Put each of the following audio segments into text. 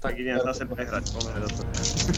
Tak idem zase prehrať, poďme do toho.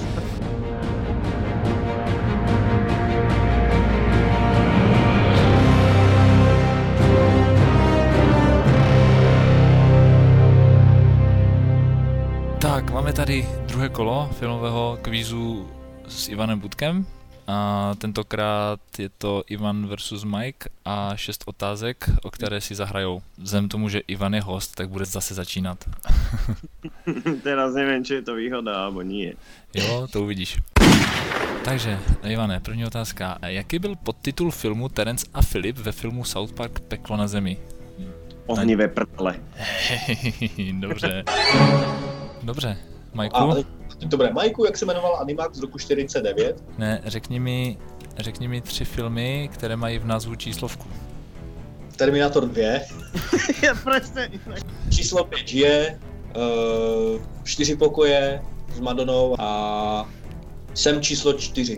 Tak, máme tady druhé kolo filmového kvízu s Ivanem Budkem. A tentokrát je to Ivan versus Mike a 6 otázek, o které si zahrajou. Vzhledem tomu, že Ivan je host, tak bude zase začínat. Teraz neviem, či je to výhoda, alebo nie. Jo, to uvidíš. Takže, Ivane, první otázka. Jaký byl podtitul filmu Terence a Philip ve filmu South Park Peklo na zemi? Ohnivé prdele. Dobře. Dobře, Majku? Dobré, Majku, jak se jmenoval animák z roku 49? Ne, řekni mi 3 filmy, které mají v názvu číslovku. Terminator 2. Ja presne. Číslo 5 je 4 pokoje s Madonou a Jsem číslo 4.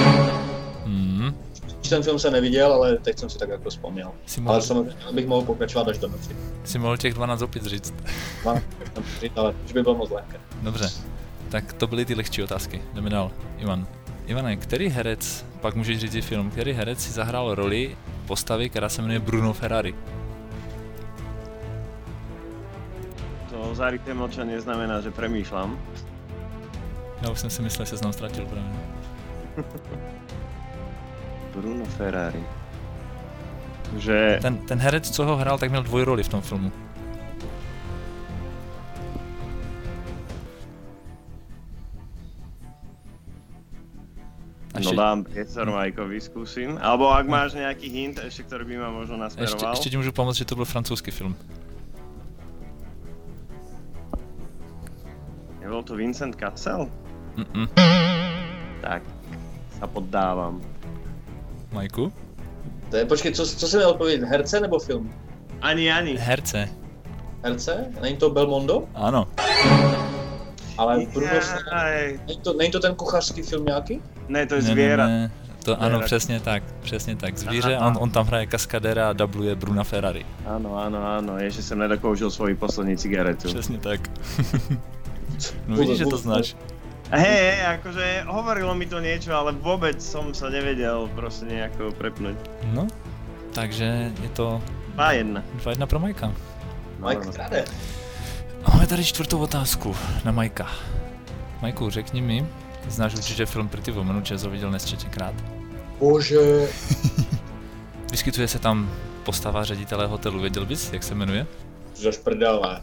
Ten film jsem neviděl, ale teď jsem si tak jako vzpomněl. Ale samozřejmě bych mohl pokračovat až do noci. Si mohl těch 12 opět říct. 12 říct, ale už by bylo moc lehké. Dobře, tak to byly ty lehčí otázky. Jdeme dál. Ivane, který herec, pak můžeš říct i film, který herec si zahrál roli postavy, která se jmenuje Bruno Ferrari? To záryté mlčanie znamená, že premýšľam. Já už jsem si myslel, že se znám ztratil právě. Bruno Ferrari. Že... Ten herec, co ho hrál, tak měl dvojroli v tom filmu. No dám priestor Majkovi, skúsim. Alebo ak máš nejaký hint ešte, ktorý by ma možno nasmeroval. Ještě ti můžu pomoct, že to byl francouzský film. Nebol to Vincent Cassel? Tak, sa poddávam. Majku? To je, počkej, co se měl odpovědět, herce nebo film? Ani. Herce. Herce? Není to Belmondo? Ano. Ale není to ten kuchařský film nějaký? Ne, to je zviera. Ne. To, ano, přesně tak. Zvíře, on tam hraje kaskadéra a dubluje Bruna Ferrari. Áno, ešte som nedokoužil svoji poslední cigaretu. Přesně tak. No vidíš, že to znáš. Hej, akože hovorilo mi to niečo, ale vôbec som sa nevedel proste nejako prepnúť. No, takže je to 2-1. 2-1 pro Majka. Mike krade. Máme tady 4. otázku na Majka. Majku, řekni mi, znáš určitě film Pretty Woman, že jsi ho viděl nesčetněkrát. Bože. Vyskytuje se tam postava ředitele hotelu, věděl bys, jak se jmenuje? Žaž prdele.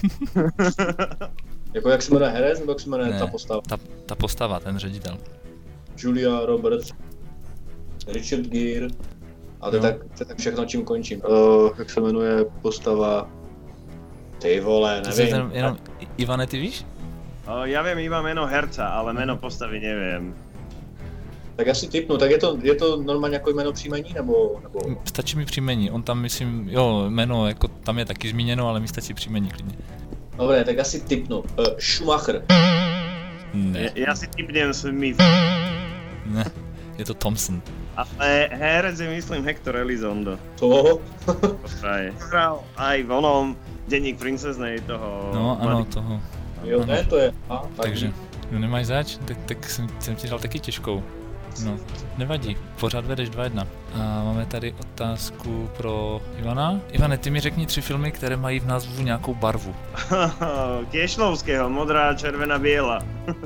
Jako jak se jmenuje herec, nebo jak se jmenuje ta postava? Ta postava, ten ředitel. Julia Roberts, Richard Gere, a to je tak všechno, čím končím. Jak se jmenuje postava? Ty vole, nevím. Jenom Ivane, ty víš? Ja viem iba meno herca, ale meno postavy neviem. Tak asi tipnu, tak je to normálně jako jméno příjmení, nebo? Stačí mi příjmení, on tam myslím, jo, jméno jako tam je taky zmíněno, ale mi stačí příjmení klidně. Dobre, tak asi tipnu. Schumacher. Ne. Ja si tipnem Smith. Ne, je to Thompson. Ale herec je myslím Hector Elizondo. Toho? Hral aj v onom Denník princeznej toho... No ano, toho. Jo, ne, to je. Takže, no nemáš zač, tak jsem ti dal taky těžkou. No, nevadí, pořád vedeš 2-1. A máme tady otázku pro Ivana. Ivane, ty mi řekni 3 filmy, které mají v názvu nějakou barvu. Kiešlovského, modrá, červená, biela.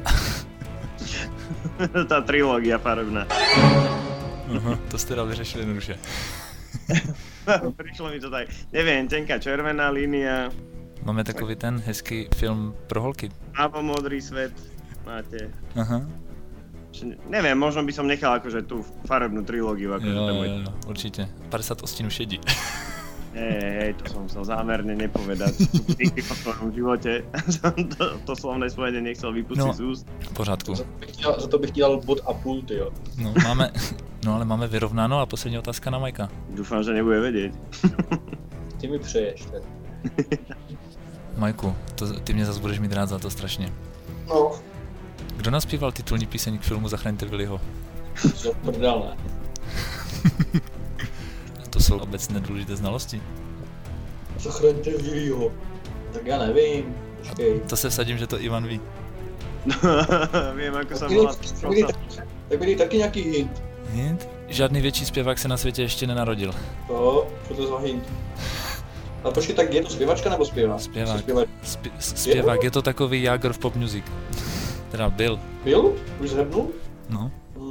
Tá trilógia farebná. To ste dal vyřešili jednoduše. Prišlo mi to tak, neviem, tenká červená línia. Máme takový ten hezký film pro holky. Alebo modrý svet máte. Aha. Neviem, možno by som nechal akože tú farebnú trilógiu. Akože jo, určite. 50 odstínů šedí. Hej, to som chcel zámerne nepovedať. Nikdy po svojom živote to slovné spojenie nechcel vypustiť z úst. V pořádku. Za to bych ti dal bod a půl, tyjo. No ale máme vyrovnáno a poslední otázka na Majka. Dúfam, že nebude vedieť. Ty mi přeješ, tak. Majku, ty mě zase budeš mít rád za to strašně. No. Kdo naspíval titulní píseň k filmu Zachraňte Willyho? Co prdele. To jsou obecné důležité znalosti. Zachraňte Willyho. Tak já nevím. Počkej. To se vsadím, že to Ivan ví. Viem, ako sa volá. Tak byli taky nějaký hint. Hint? Žádný větší zpěvák se na světě ještě nenarodil. To, co to je za hint? A počkej, tak je to zpěvačka nebo zpěvák? Zpěvák. Zpěvák, je to takový Jagr v pop music. Teda byl. Byl? Už zhebnul? No.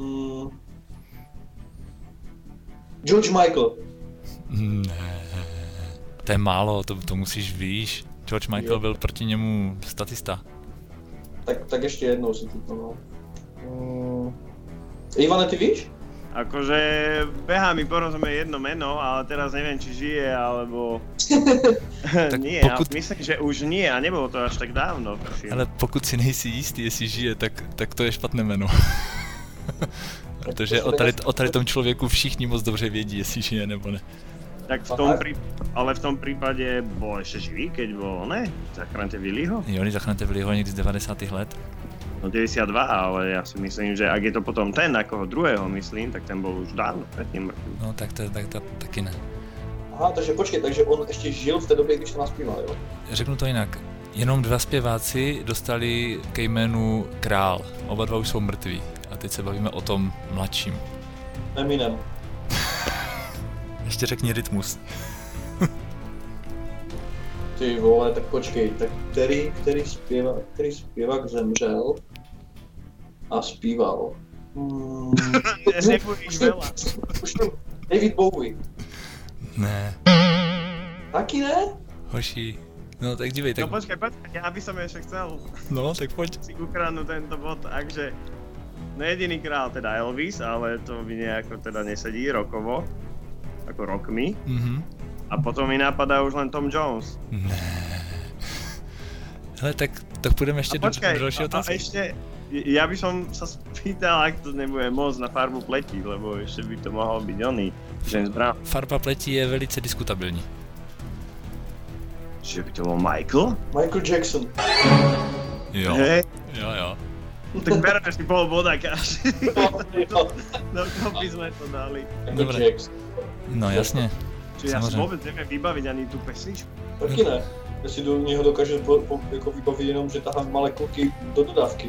George Michael. Ne. To je málo, to musíš víš. George Michael byl proti němu statista. Tak ještě jednou si typnu, no. Ivane, ty víš? Akože behá mi porozumie jedno meno, ale teraz neviem, či žije, alebo... nie, pokud... ale myslím, že už nie a nebolo to až tak dávno. Ale pokud si nejsi jistý, jestli žije, tak to je špatné jméno. Protože o tady tom člověku všichni moc dobře vědí, jestli žije nebo ne. Tak v tom prípade bol ešte živý, keď bol, ne? Zachránte Willyho? Jo, zachránte Willyho někdy z 90. let. No 92, ale ja si myslím, že ak je to potom ten, ako druhého myslím, tak ten bol už dávno predtým mŕtvý. No tak to taky ne. Aha, takže počkej, takže on ještě žil v té době, když to naspíval, jo? Řeknu to jinak. Jenom 2 zpěváci dostali ke jménu Král. Oba dva už jsou mrtví. A teď se bavíme o tom mladším. Eminem. Ještě řekni Rytmus. Ty vole, tak počkej, tak který zpěvák zemřel a zpíval? Nebudíš veľa. Už David Bowie. Ne. Taky ne? Hoší. No tak dívej, tak... No počkaj, ja by som ešte chcel No, tak pojď. si ukradnúť tento bod, takže... No jediný král teda Elvis, ale to mi nejako teda nesedí rokovo. Ako rokmi. A potom mi napadá už len Tom Jones. Ne. Hele, tak půjdeme ještě do další otázky. A ešte, ja by som sa spýtal, ak to nebude moc na farbu pleti, lebo ešte by to mohol byť oný, James Brown. Farba pleti je velice diskutabilní. Že by to bol Michael? Michael Jackson. Jo. Hej. Jo. Tak bereme si pol boda, káži. No kopy sme to dali. Dobre. No jasně. Čiže ja si vôbec neviem vybaviť ani tú pesničku. Taky ne. Já si do něho dokážu jako vybavit jenom, že tahám malé kluky do dodávky.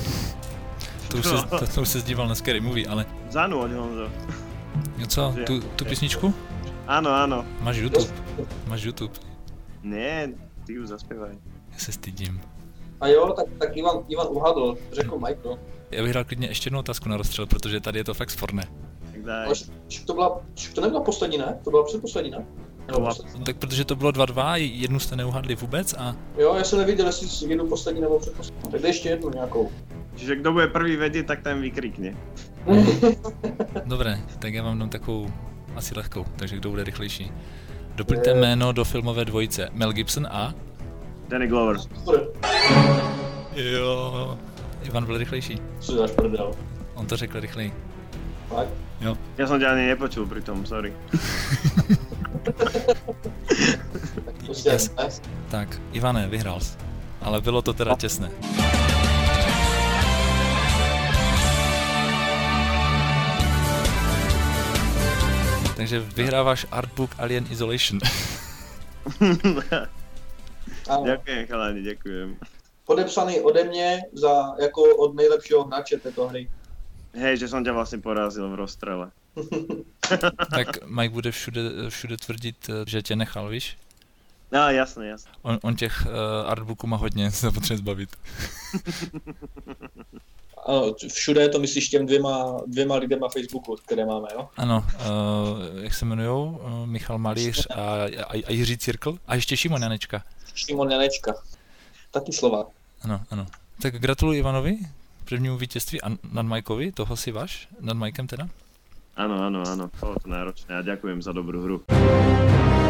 To už se zdíval na Scary Movie, ale... Zanúď, Honzo. Jo co, tu písničku? Áno. Máš YouTube. Nie, ty ju zaspievaj. Já se stydím. A jo, tak Ivan uhadl, řekl Michael. Já bych dal klidně ještě jednu otázku na rozstřel, protože tady je to fakt sporné. Tak daj. To nebyla poslední, ne? To byla předposlední, ne? Tak protože to bylo 2-2, jednu jste neuhadli vůbec a... Jo, já jsem neviděl, jestli jednu poslední nebo předposlední. Tak dej ještě jednu nějakou. Čiže kdo bude prvý vedieť, tak ten vykrikne. Dobré, tak já vám dám takovou asi lehkou, takže kdo bude rychlejší. Doplňte jméno do filmové dvojice. Mel Gibson a... Danny Glover. Jo. Ivan byl rychlejší. Co dáš prdel? On to řekl rychleji. Tak? Jo. Ja som ťa ani nepočul pri tom, sorry. Yes. Tak, Ivane, vyhrál jsi. Ale bylo to teda těsné. Takže vyhráváš Artbook Alien Isolation. Ďakujem, chalani, ďakujem. Podepsaný ode mě jako od nejlepšího hráče této hry. Hej, že som ťa vlastne porazil v rozstrele. Tak Mike bude všude tvrdit, že tě nechal, víš? No, jasné. On těch artbooků má hodně, se potřebuje zbavit. Ano, všude je to myslíš těm dvěma lidem na Facebooku, které máme, jo? Ano, jak se jmenujou? Michal Malíř a Jiří Cirkl? A ještě Šimon Janečka. Šimon Janečka. Taky Slovák. Ano. Tak gratuluji Ivanovi, prvnímu vítězství a nad Mikeovi, toho si váš? Nad Mikem teda? Áno. Bolo to náročné a ďakujem za dobrú hru.